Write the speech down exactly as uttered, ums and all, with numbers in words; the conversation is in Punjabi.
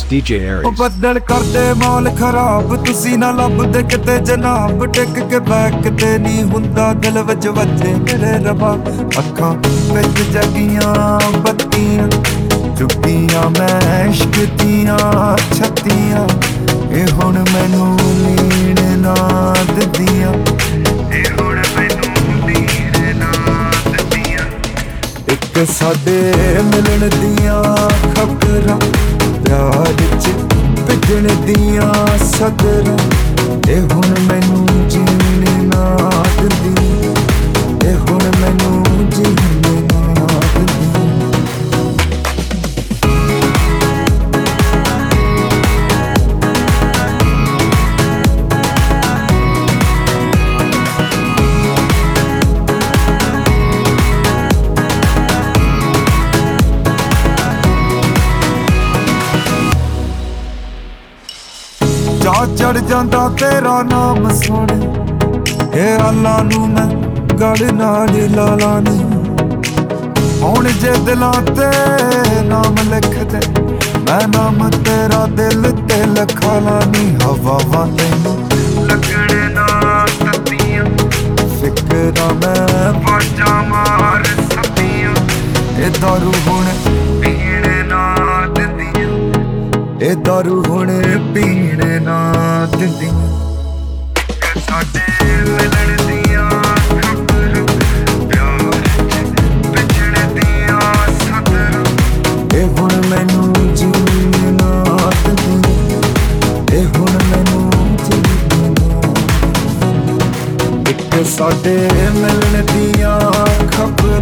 D J Aries। ਬੱਦਲ ਕਰਦੇ ਮਾਲ ਖਰਾਬ ਤੁਸੀਂ ਨਾ ਲੱਭਦੇ ਕਿਤੇ ਜਨਾਬ ਟਿਕ ਕੇ ਬੈਕ ਤੇ ਨਹੀਂ ਹੁੰਦਾ ਦਿਲ ਵਿੱਚ ਵੱਜੇ ਮੇਰੇ ਰੱਬਾ ਅੱਖਾਂ ਵਿੱਚ ਜਗੀਆਂ ਬੱਤੀਆਂ ਚੁੱਕੀਆਂ ਮੈਂ ਇਸ਼ਕ ਦੀਆਂ ਛੱਤੀਆਂ ਇਹ ਹੁਣ ਮੈਨੂੰ ਲੀਨ ਨਾ ਦਿੰਦੀਆਂ ਇਹ ਹੁਣ ਮੈਨੂੰ ਲੀਨ ਨਾ ਦਿੰਦੀਆਂ ਇੱਕ ਸਾਡੇ ਮਿਲਣ ਦੀਆਂ ਖਬਰਾਂ ਪਿਆਰ ਚ ਭਿੱਜਣ ਦੀਆਂ ਸਦਰਾਂ ਇਹ ਹੁਣ ਮੈਨੂੰ ਜੀਣ ਨਾ ਦਿੰਦੀ ਇਹ ਹੁਣ ਮੈਨੂੰ ਜੀਣ ਨਾ ਦਿੰਦੀ ਜਾ ਚੜ ਜਾਂਦਾ ਤੇਰਾ ਨਾਮ ਸੁਣ ਇਹ ਅੱਲਾ ਨੂੰ ਮੈਂ ਗਲ ਨਾਲ ਲਾ ਲਾਨੀ ਹੁਣ ਜੇ ਦਿਲਾਂ ਤੇ ਨਾਮ ਲਿਖਦੇ ਮੈਂ ਨਾਮ ਤੇਰਾ ਦਿਲ ਤੇ ਲਿਖਾ ਲਾਨੀ ਹਵਾਵਾਂ ਤੈਨੂੰ ਲੱਗਣ ਨਾ ਤੱਤੀਆਂ ਫਿਕਰਾਂ ਮੈਂ ਵਾਜਾਂ ਮਾਰ ਸਕਦੀਆਂ ਇਹ ਦਾਰੂ ਹੁਣ ਪੀਣ ਨਾ ਦਿੰਦੀਆਂ ਇਹ ਦਾਰੂ ਹੁਣ ਪੀਣ ਨਾ ਦਿੰਦੀ ਸਾਡੇ ਮਿਲਣ ਦੀਆਂ ਖਬਰਾਂ ਪਿਆਰ ਵਿਛੜ ਦੀਆਂ ਸਦਰਾਂ ਇਹ ਹੁਣ ਮੈਨੂੰ ਜੀਣ ਨਾ ਦਿੰਦੀ ਇਹ ਹੁਣ ਮੈਨੂੰ ਜੀਣ ਨਾ ਇੱਕ ਸਾਡੇ ਮਿਲਣ ਦੀਆਂ ਖਬਰਾਂ